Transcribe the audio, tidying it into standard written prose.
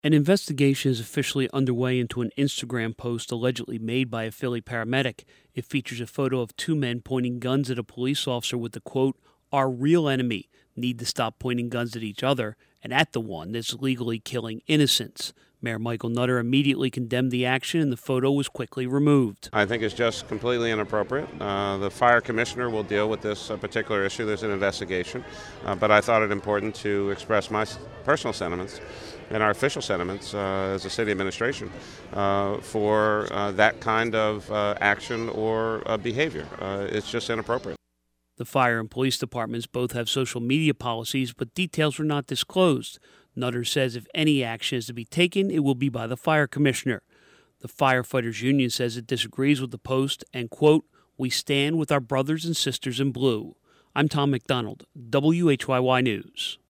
An investigation is officially underway into an Instagram post allegedly made by a Philly paramedic. It features a photo of two men pointing guns at a police officer with the quote, "Our real enemy need to stop pointing guns at each other and at the one that's legally killing innocents." Mayor Michael Nutter immediately condemned the action and the photo was quickly removed. I think it's just completely inappropriate. The fire commissioner will deal with this particular issue. There's an investigation. But I thought it important to express my personal sentiments and our official sentiments as a city administration for that kind of action or behavior. It's just inappropriate. The fire and police departments both have social media policies, but details were not disclosed. Nutter says if any action is to be taken, it will be by the fire commissioner. The firefighters union says it disagrees with the post and, quote, "We stand with our brothers and sisters in blue." I'm Tom McDonald, WHYY News.